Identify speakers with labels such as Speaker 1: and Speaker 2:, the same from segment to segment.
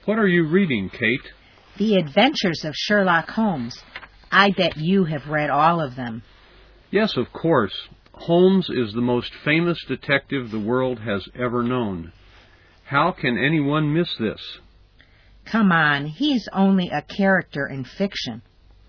Speaker 1: What are you reading, Kate?
Speaker 2: The Adventures of Sherlock Holmes. I bet you have read all of them.
Speaker 1: Yes, of course. Holmes is the most famous detective the world has ever known. How can anyone miss this?
Speaker 2: Come on, he's only a character in fiction.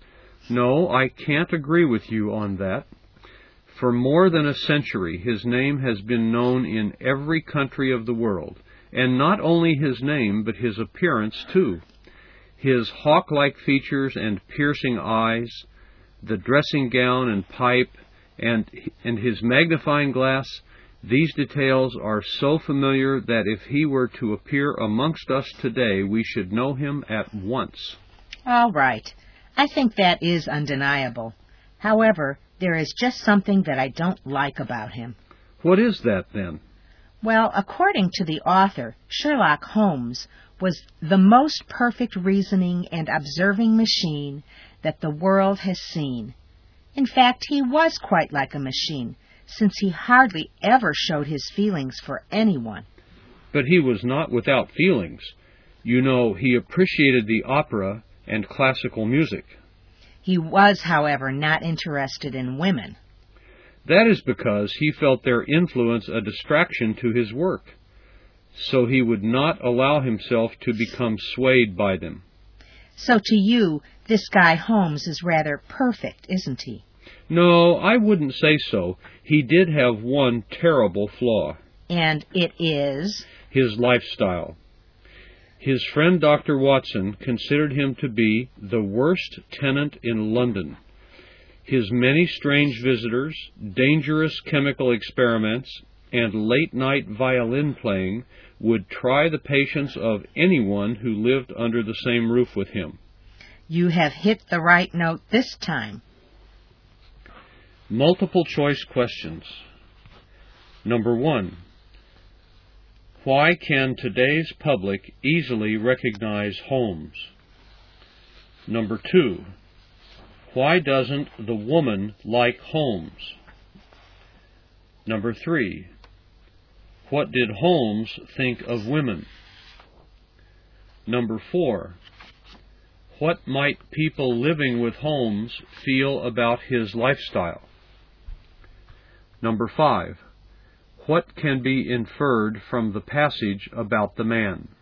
Speaker 1: No, I can't agree with you on that. For more than a century, his name has been known in every country of the world, and not only his name, but his appearance, too. His hawk-like features and piercing eyes, the dressing gown and pipe, and his magnifying glass, these details are so familiar that if he were to appear amongst us today, we should know him at once.
Speaker 2: All right. I think that is undeniable. However, there is just something that I don't like about him.
Speaker 1: What is that, then?
Speaker 2: Well, according to the author, Sherlock Holmes was the most perfect reasoning and observing machine that the world has seen. In fact, he was quite like a machine, since he hardly ever showed his feelings for anyone.
Speaker 1: But he was not without feelings. You know, he appreciated the opera and classical music.
Speaker 2: He was, however, not interested in women.
Speaker 1: That is because he felt their influence a distraction to his work, so he would not allow himself to become swayed by them.
Speaker 2: So to you, this guy Holmes is rather perfect, isn't he?
Speaker 1: No, I wouldn't say so. He did have one terrible flaw.
Speaker 2: And it is?
Speaker 1: His lifestyle. His friend Dr. Watson considered him to be the worst tenant in London. His many strange visitors, dangerous chemical experiments, and late-night violin playing would try the patience of anyone who lived under the same roof with him.
Speaker 2: You have hit the right note this time.
Speaker 1: Multiple choice questions. Number 1. Why can today's public easily recognize Holmes? Number 2. Why doesn't the woman like Holmes? Number 3. What did Holmes think of women? Number 4. What might people living with Holmes feel about his lifestyle? Number 5. What can be inferred from the passage about the man?